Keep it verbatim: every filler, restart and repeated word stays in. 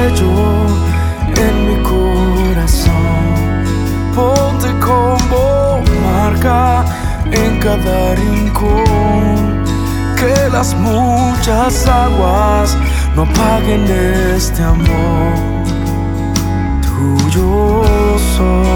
sello en mi corazón. Ponte como marca en cada rincón, que las muchas aguas no apaguen este amor. Tuyo soy.